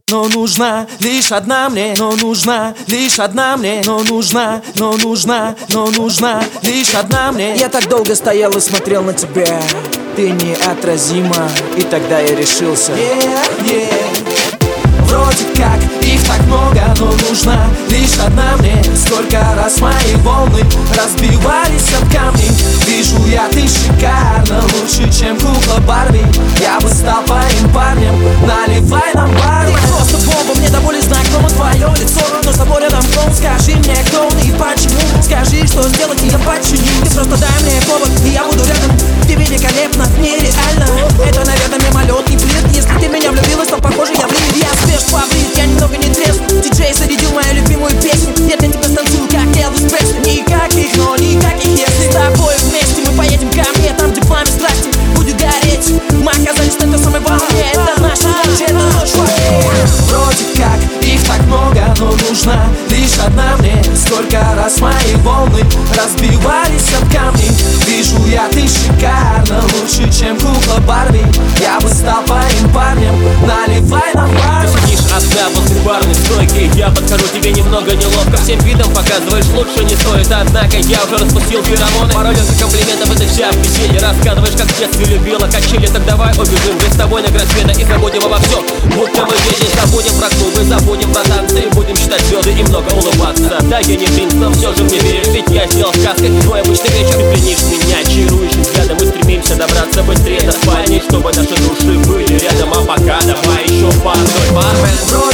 но нужна лишь одна мне, но нужна лишь одна мне, но нужна лишь одна мне. Я так долго стоял и смотрел на тебя, ты неотразима, и тогда я решился. Вроде как их так много, но нужна лишь одна мне. Сколько раз мои волны разбивались об камни. Вижу я, ты шикарна, лучше, чем кукла Барби. Я бы стал твоим парнем, наливай нам Барби. Ты просто бомба, мне до боли знакомо твое лицо, но собой рядом клоун. Скажи мне, кто он и почему. Скажи, что сделать, и я починю. Ты просто дай мне повод, и я буду рядом. Ты великолепна, нереально. Это, наверное, мимолетный плед. Если ты меня влюбилась, то похоже я влип. Я свеж, фаворит, я немного не трезв. Диджей зарядил мою любимую песню. Я для тебя станцую, как Элвис Пресли. Никаких, но никаких если. С тобой вместе мы поедем ко мне, там, где пламя страсти будет гореть. Мы оказались на той самой волне. Это наша ночь, это ночь вообще. Вроде как их так много, но нужна лишь одна мне. Сколько раз мои волны разбивались об камни. Вижу я, ты шикарна, лучше, чем кукла Барби. Я бы стал твоим парнем, наливай нам Барби. Ты сидишь одна возле барной стойки, я подхожу, тебе немного неловко. Всем видом показываешь, лучше не стоит. Однако я уже распустил феромоны. Пару лет комплиментов, это вся в веселье. Рассказываешь, как в детстве любила качели. Так давай убежим вместе с тобой на гроссмена и забудем обо всем. Будто мы здесь забудем про клубы, забудем про танцы. Будем считать звезды и много улыбаться. Да, я не принц, но все же мне веришь, ведь я сделал сказкой твой обычный вечер. Ты пленишь меня чарующим взглядом. Мы стремимся добраться быстрее до спальни, чтобы наши души были рядом. А пока давай еще пару.